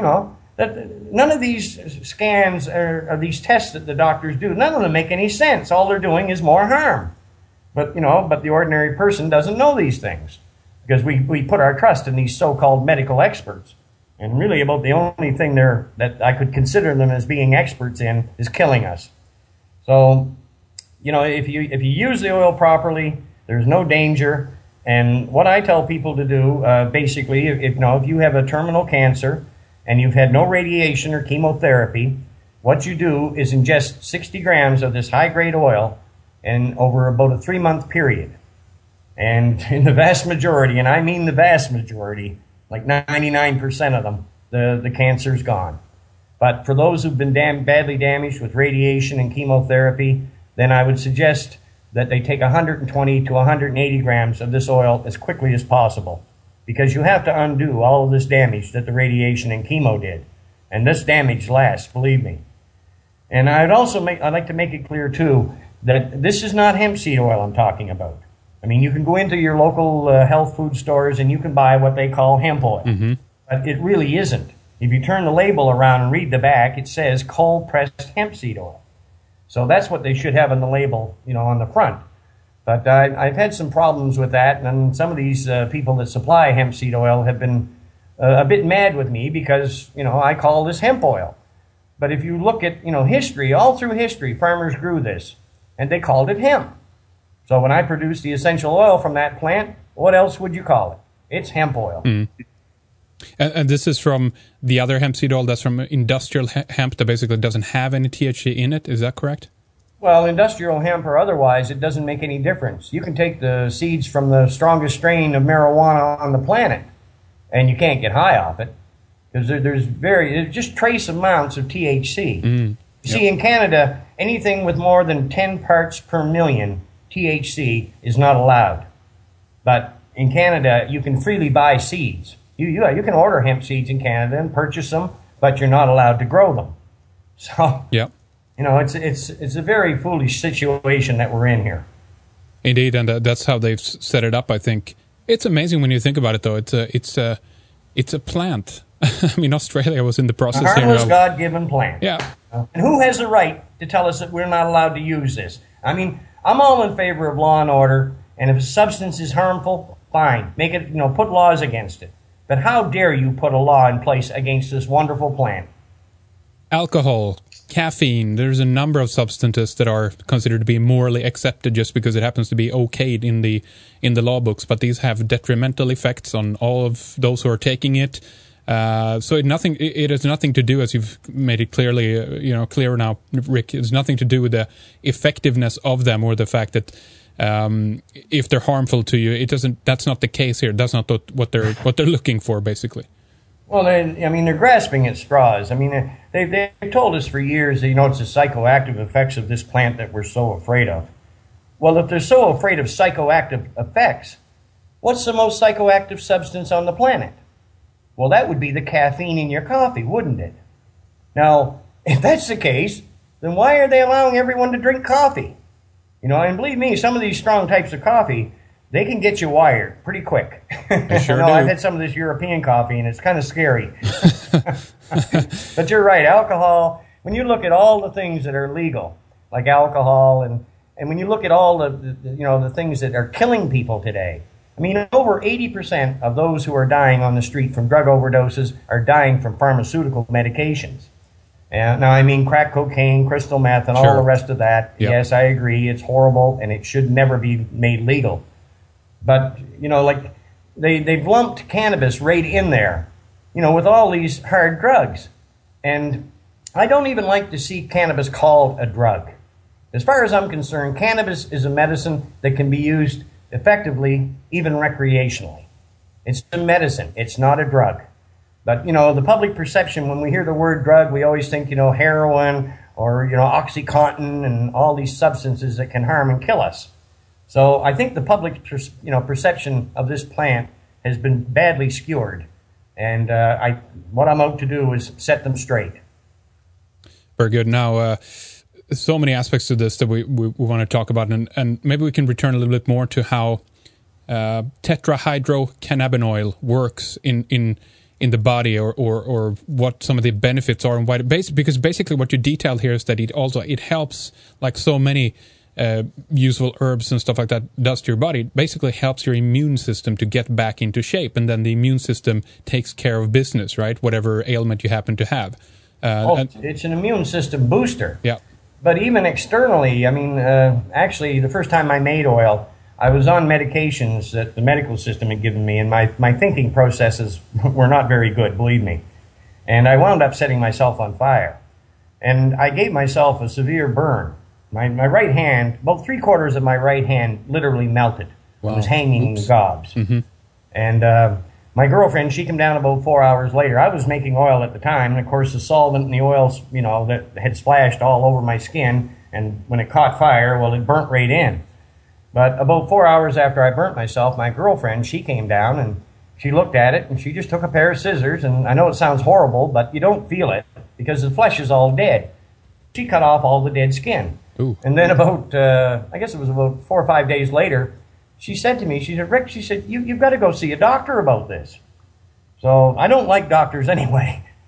None of these scans or these tests that the doctors do, none of them make any sense. All they're doing is more harm. But the ordinary person doesn't know these things because we put our trust in these so-called medical experts. And really about the only thing that I could consider them as being experts in is killing us. So, if you use the oil properly, there's no danger. And what I tell people to do, basically, if you have a terminal cancer and you've had no radiation or chemotherapy, what you do is ingest 60 grams of this high-grade oil and over about a 3-month period. And in the vast majority, and I mean the vast majority, like 99% of them, the cancer's gone. But for those who've been badly damaged with radiation and chemotherapy, then I would suggest that they take 120 to 180 grams of this oil as quickly as possible, because you have to undo all of this damage that the radiation and chemo did. And this damage lasts, believe me. And I'd like to make it clear, too, that this is not hemp seed oil I'm talking about. I mean, you can go into your local health food stores and you can buy what they call hemp oil. Mm-hmm. But it really isn't. if you turn the label around and read the back, it says cold-pressed hemp seed oil. So that's what they should have on the label, on the front. But I've had some problems with that, and some of these people that supply hemp seed oil have been a bit mad with me because, I call this hemp oil. But if you look at, history, all through history, farmers grew this, and they called it hemp. So when I produce the essential oil from that plant, what else would you call it? It's hemp oil. Mm. And this is from the other hemp seed oil that's from industrial hemp that basically doesn't have any THC in it. Is that correct? Well, industrial hemp or otherwise, it doesn't make any difference. You can take the seeds from the strongest strain of marijuana on the planet, and you can't get high off it because there's just trace amounts of THC. Mm. You see, in Canada, anything with more than 10 parts per million THC is not allowed. But in Canada, you can freely buy seeds. You can order hemp seeds in Canada and purchase them, but you're not allowed to grow them. So, it's a very foolish situation that we're in here. Indeed, and that's how they've set it up. I think it's amazing when you think about it, though. It's a plant. I mean, Australia was in the process. A harmless, God-given plant. Yeah. And who has the right to tell us that we're not allowed to use this? I mean, I'm all in favor of law and order, and if a substance is harmful, fine. Make it, put laws against it. But how dare you put a law in place against this wonderful plant? Alcohol, caffeine, there's a number of substances that are considered to be morally accepted just because it happens to be okayed in the law books, but these have detrimental effects on all of those who are taking it. So it has nothing to do, as you've made it clearly, clear now, Rick. It's nothing to do with the effectiveness of them or the fact that if they're harmful to you, it doesn't. That's not the case here. That's not what they're looking for, basically. Well, they're grasping at straws. I mean, they've told us for years that, it's the psychoactive effects of this plant that we're so afraid of. Well, if they're so afraid of psychoactive effects, what's the most psychoactive substance on the planet? Well, that would be the caffeine in your coffee, wouldn't it? Now, if that's the case, then why are they allowing everyone to drink coffee? And believe me, some of these strong types of coffee, they can get you wired pretty quick. They sure do. I've had some of this European coffee, and it's kind of scary. But you're right, alcohol, when you look at all the things that are legal, like alcohol, and when you look at all the things that are killing people today, I mean, over 80% of those who are dying on the street from drug overdoses are dying from pharmaceutical medications. Now, I mean crack cocaine, crystal meth, and all the rest of that. Yep. Yes, I agree. It's horrible, and it should never be made legal. But, they've lumped cannabis right in there, with all these hard drugs. And I don't even like to see cannabis called a drug. As far as I'm concerned, cannabis is a medicine that can be used effectively, even recreationally. It's a medicine. It's not a drug. But, the public perception, when we hear the word drug, we always think, heroin or, OxyContin and all these substances that can harm and kill us. So I think the public, perception of this plant has been badly skewered. And what I'm out to do is set them straight. Very good. Now, so many aspects to this that we want to talk about, and maybe we can return a little bit more to how tetrahydrocannabinol works in the body, or what some of the benefits are, and why. Because basically, what you detailed here is that it helps, like so many useful herbs and stuff like that does to your body. It basically helps your immune system to get back into shape, and then the immune system takes care of business, right? Whatever ailment you happen to have. It's an immune system booster. Yeah. But even externally, I mean, actually, the first time I made oil, I was on medications that the medical system had given me, and my thinking processes were not very good, believe me. And I wound up setting myself on fire. And I gave myself a severe burn. My right hand, about 3/4 of my right hand literally melted. Wow. It was hanging in gobs. Mm-hmm. And my girlfriend, she came down about 4 hours later. I was making oil at the time, and of course the solvent and the oils, that had splashed all over my skin, and when it caught fire, well, it burnt right in. But about 4 hours after I burnt myself, my girlfriend, she came down, and she looked at it, and she just took a pair of scissors, and I know it sounds horrible, but you don't feel it, because the flesh is all dead. She cut off all the dead skin. Ooh. And then about, I guess it was about 4 or 5 days later, she said to me, she said, Rick, she said, you've got to go see a doctor about this. So I don't like doctors anyway.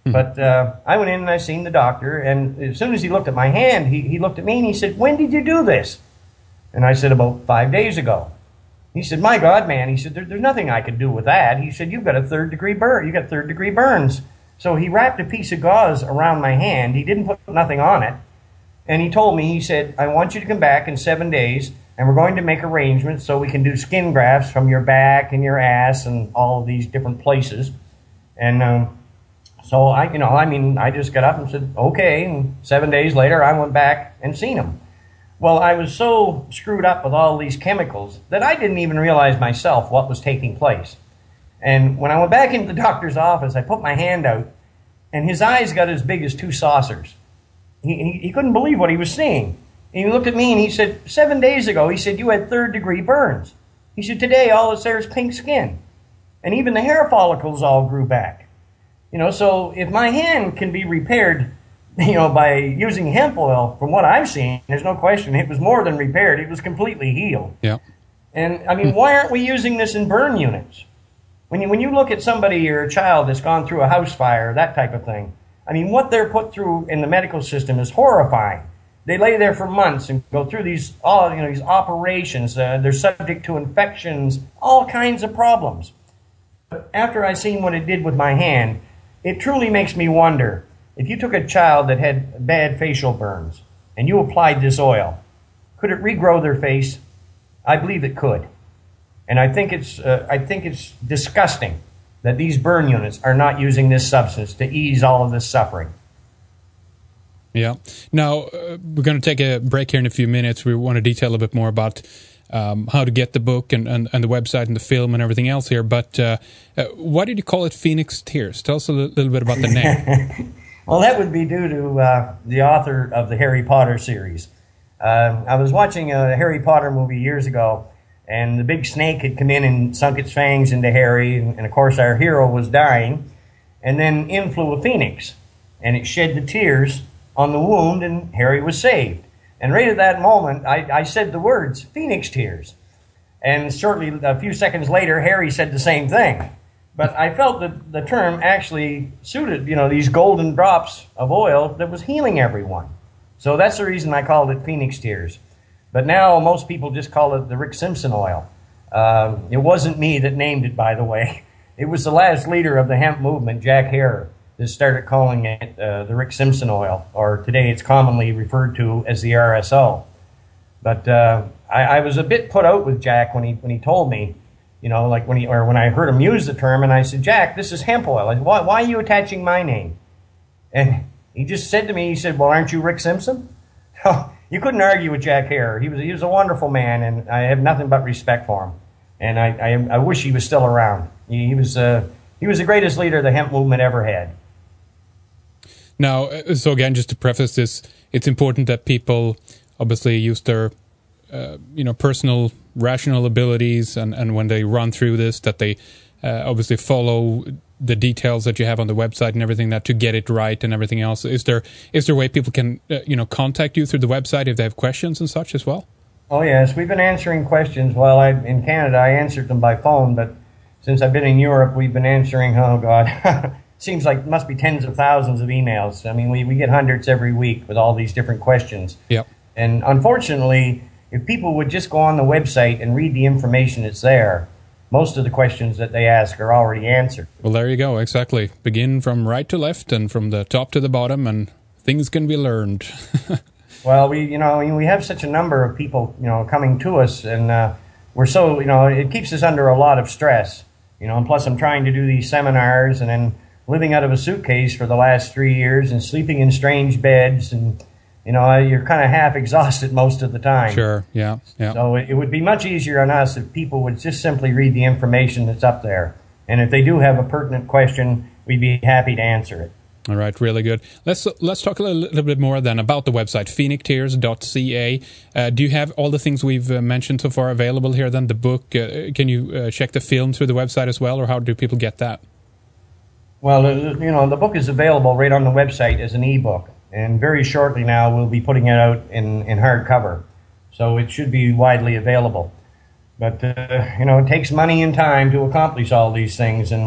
But I went in and I seen the doctor, and as soon as he looked at my hand, he looked at me and he said, "When did you do this?" And I said, "About 5 days ago." He said, "My God, man," he said, "there's nothing I could do with that." He said, "You've got a third-degree burn. You got third-degree burns." So he wrapped a piece of gauze around my hand. He didn't put nothing on it. And he told me, he said, "I want you to come back in 7 days, and we're going to make arrangements so we can do skin grafts from your back and your ass and all of these different places." And so I just got up and said, "Okay." And 7 days later, I went back and seen him. Well, I was so screwed up with all these chemicals that I didn't even realize myself what was taking place. And when I went back into the doctor's office, I put my hand out, and his eyes got as big as 2 saucers. He couldn't believe what he was seeing. And he looked at me and he said, "7 days ago," he said, "you had third-degree burns." He said, "Today, all that's there is pink skin. And even the hair follicles all grew back." So if my hand can be repaired, by using hemp oil, from what I've seen, there's no question it was more than repaired. It was completely healed. Yeah. And, why aren't we using this in burn units? When you look at somebody or a child that's gone through a house fire, that type of thing, what they're put through in the medical system is horrifying. They lay there for months and go through these operations. They're subject to infections, all kinds of problems. But after I seen what it did with my hand, it truly makes me wonder, if you took a child that had bad facial burns and you applied this oil, could it regrow their face? I believe it could. And I think it's disgusting that these burn units are not using this substance to ease all of this suffering. Yeah. Now, we're going to take a break here in a few minutes. We want to detail a bit more about how to get the book and the website and the film and everything else here. But why did you call it Phoenix Tears? Tell us a little bit about the name. Well, that would be due to the author of the Harry Potter series. I was watching a Harry Potter movie years ago, and the big snake had come in and sunk its fangs into Harry, and of course our hero was dying, and then in flew a phoenix, and it shed the tears on the wound, and Harry was saved. And right at that moment, I said the words, "Phoenix Tears." And shortly, a few seconds later, Harry said the same thing. But I felt that the term actually suited, these golden drops of oil that was healing everyone. So that's the reason I called it Phoenix Tears. But now most people just call it the Rick Simpson oil. It wasn't me that named it, by the way. It was the last leader of the hemp movement, Jack Herer, that started calling it the Rick Simpson oil, or today it's commonly referred to as the RSO. But I was a bit put out with Jack when he told me, when I heard him use the term, and I said, "Jack, this is hemp oil. Why are you attaching my name?" And he just said to me, he said, "Well, aren't you Rick Simpson?" You couldn't argue with Jack Herer. He was a wonderful man, and I have nothing but respect for him. And I wish he was still around. He was the greatest leader the hemp movement ever had. Now, so again, just to preface this, it's important that people obviously use their personal rational abilities, and when they run through this, that they obviously follow the details that you have on the website and everything, that to get it right and everything else. Is there a way people can contact you through the website if they have questions and such as well? Oh yes, we've been answering questions. While I'm in Canada, I answered them by phone, but since I've been in Europe, we've been answering, oh God, seems like it must be tens of thousands of emails. We get hundreds every week with all these different questions. Yep. And unfortunately, if people would just go on the website and read the information that's there, most of the questions that they ask are already answered. Well, there you go. Exactly. Begin from right to left and from the top to the bottom, and things can be learned. Well, we have such a number of people, coming to us, and we're so, it keeps us under a lot of stress, and plus I'm trying to do these seminars and then living out of a suitcase for the last 3 years and sleeping in strange beds, and you're kind of half exhausted most of the time. Sure, yeah. So it would be much easier on us if people would just simply read the information that's up there. And if they do have a pertinent question, we'd be happy to answer it. All right, really good. Let's talk a little bit more then about the website, phoenixtears.ca. Do you have all the things we've mentioned so far available here then? The book, can you check the film through the website as well, or how do people get that? Well, the book is available right on the website as an ebook. And very shortly now, we'll be putting it out in hardcover. So it should be widely available. But, it takes money and time to accomplish all these things. And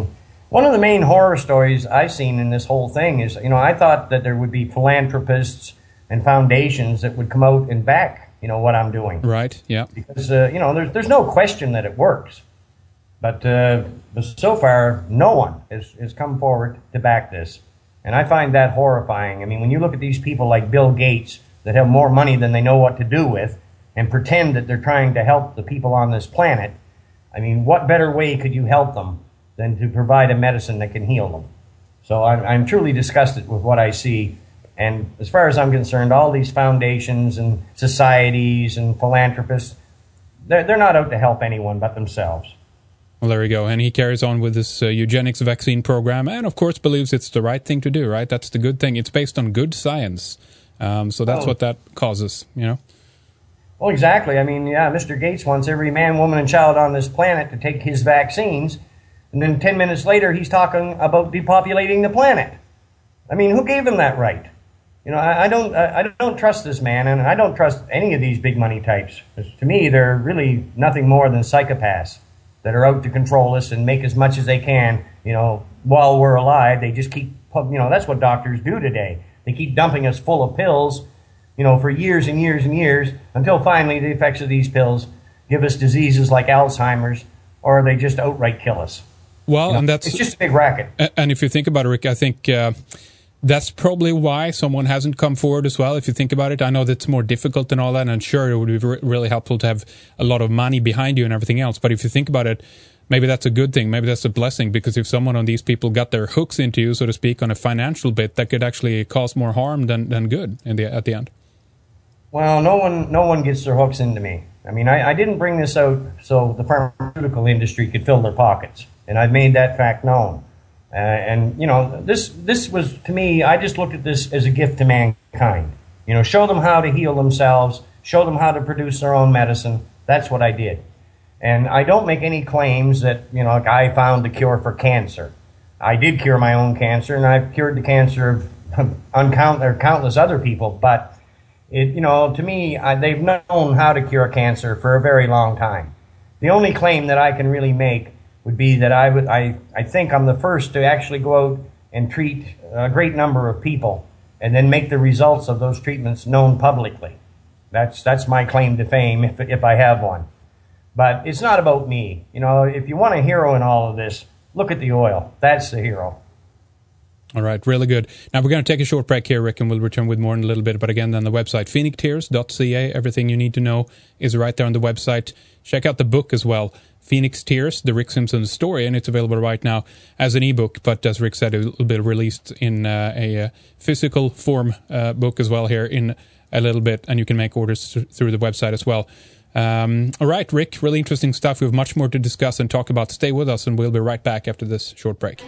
One of the main horror stories I've seen in this whole thing is, I thought that there would be philanthropists and foundations that would come out and back, what I'm doing. Right, yeah. Because, there's no question that it works. But so far, no one has come forward to back this. And I find that horrifying. I mean, when you look at these people like Bill Gates that have more money than they know what to do with and pretend that they're trying to help the people on this planet, I mean, what better way could you help them than to provide a medicine that can heal them? So I'm truly disgusted with what I see. And as far as I'm concerned, all these foundations and societies and philanthropists, they're not out to help anyone but themselves. Well, there you go. And he carries on with this eugenics vaccine program and, of course, believes it's the right thing to do, right? That's the good thing. It's based on good science. So that's what that causes, Well, exactly. I mean, yeah, Mr. Gates wants every man, woman, and child on this planet to take his vaccines. And then 10 minutes later, he's talking about depopulating the planet. I mean, who gave him that right? I don't trust this man, and I don't trust any of these big money types. To me, they're really nothing more than psychopaths that are out to control us and make as much as they can, while we're alive. They just keep, that's what doctors do today. They keep dumping us full of pills, for years and years and years, until finally the effects of these pills give us diseases like Alzheimer's, or they just outright kill us. Well, and it's just a big racket. And if you think about it, Rick, I think that's probably why someone hasn't come forward as well. If you think about it, I know that's more difficult and all that, and sure, it would be really helpful to have a lot of money behind you and everything else. But if you think about it, maybe that's a good thing. Maybe that's a blessing, because if someone on these people got their hooks into you, so to speak, on a financial bit, that could actually cause more harm than good at the end. Well, no one gets their hooks into me. I mean, I didn't bring this out so the pharmaceutical industry could fill their pockets, and I've made that fact known. This was, to me, I just looked at this as a gift to mankind. Show them how to heal themselves, show them how to produce their own medicine. That's what I did. And I don't make any claims that, like I found the cure for cancer. I did cure my own cancer, and I've cured the cancer of countless other people. But, to me, they've known how to cure cancer for a very long time. The only claim that I can really make would be that I think I'm the first to actually go out and treat a great number of people and then make the results of those treatments known publicly. That's my claim to fame, if I have one. But it's not about me. If you want a hero in all of this, look at the oil. That's the hero. All right, really good. Now we're going to take a short break here, Rick, and we'll return with more in a little bit. But again, on the website, phoenixtears.ca, everything you need to know is right there on the website. Check out the book as well, Phoenix Tears, the Rick Simpson story, and it's available right now as an ebook. But as Rick said, it will be released in a physical form book as well here in a little bit, and you can make orders through the website as well. All right, Rick, really interesting stuff. We have much more to discuss and talk about. Stay with us, and we'll be right back after this short break.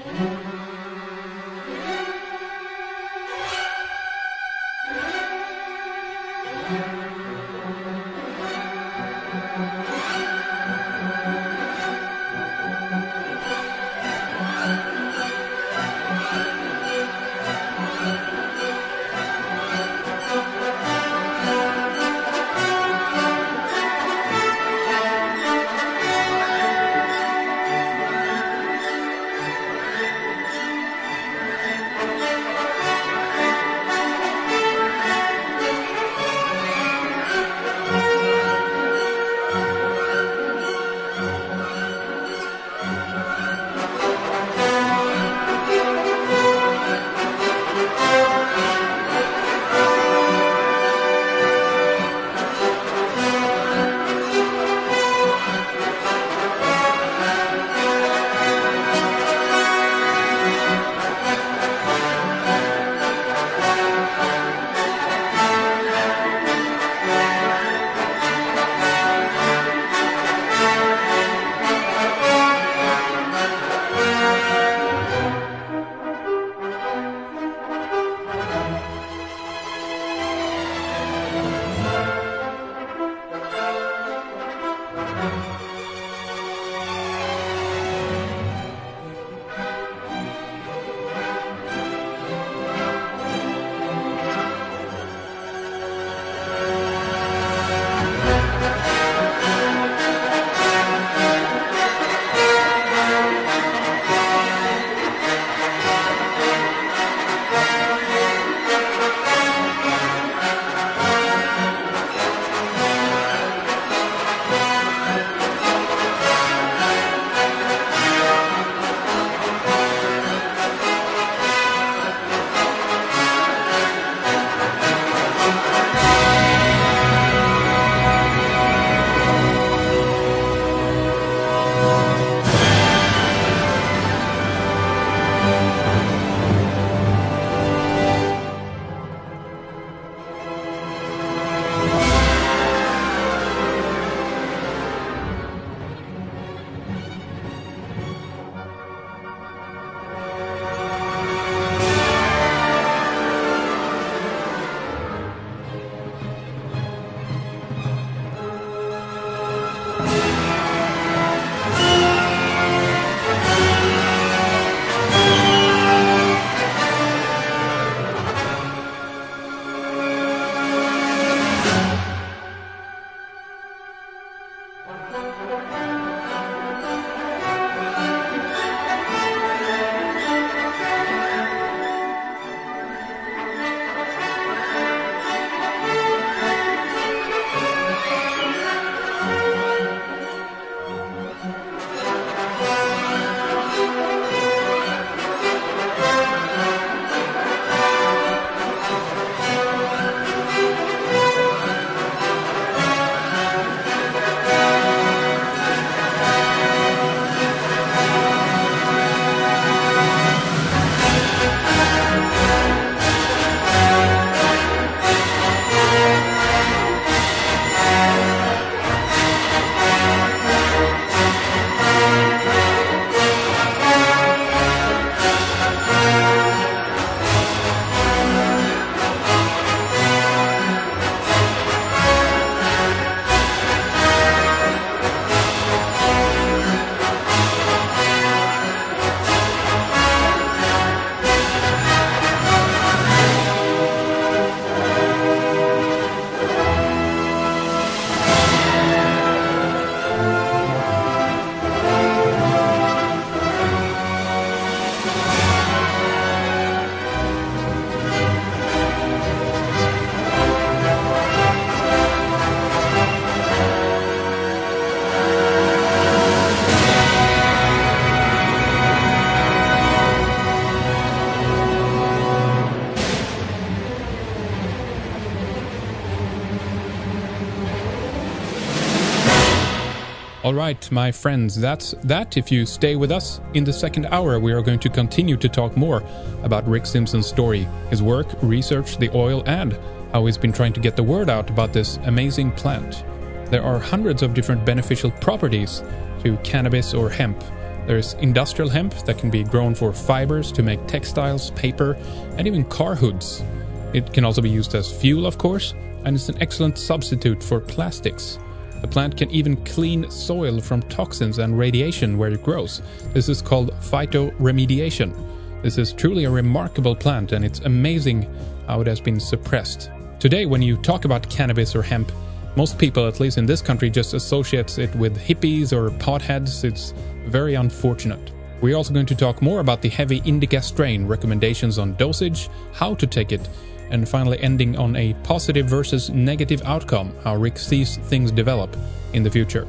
All right, my friends, that's that. If you stay with us, in the second hour we are going to continue to talk more about Rick Simpson's story, his work, research, the oil, and how he's been trying to get the word out about this amazing plant. There are hundreds of different beneficial properties to cannabis or hemp. There's industrial hemp that can be grown for fibers to make textiles, paper, and even car hoods. It can also be used as fuel, of course, and it's an excellent substitute for plastics. The plant can even clean soil from toxins and radiation where it grows. This is called phytoremediation. This is truly a remarkable plant, and it's amazing how it has been suppressed. Today, when you talk about cannabis or hemp, most people, at least in this country, just associates it with hippies or potheads. It's very unfortunate. We're also going to talk more about the heavy indica strain, recommendations on dosage, how to take it, and finally ending on a positive versus negative outcome, how Rick sees things develop in the future.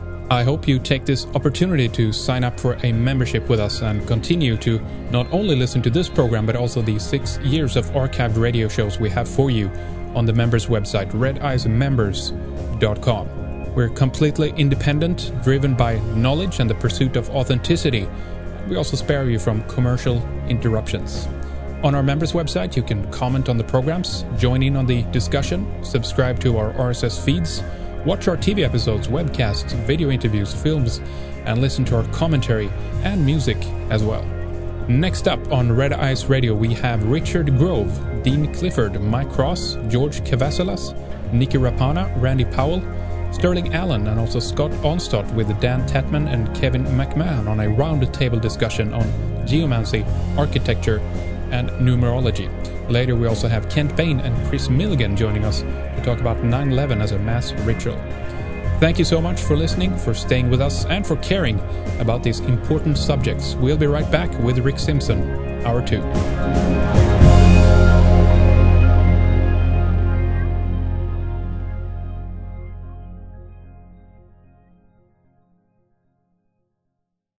I hope you take this opportunity to sign up for a membership with us and continue to not only listen to this program, but also the 6 years of archived radio shows we have for you on the members website, redeyesmembers.com. We're completely independent, driven by knowledge and the pursuit of authenticity. We also spare you from commercial interruptions. On our members website, you can comment on the programs, join in on the discussion, subscribe to our RSS feeds, watch our TV episodes, webcasts, video interviews, films, and listen to our commentary and music as well. Next up on Red Ice Radio, we have Richard Grove, Dean Clifford, Mike Cross, George Cavasalas, Nicky Rapana, Randy Powell, Sterling Allen, and also Scott Onstott with Dan Tatman and Kevin McMahon on a round-table discussion on geomancy, architecture, and numerology. Later we also have Kent Bain and Chris Milligan joining us to talk about 9/11 as a mass ritual. Thank you so much for listening, for staying with us, and for caring about these important subjects. We'll be right back with Rick Simpson, Hour 2.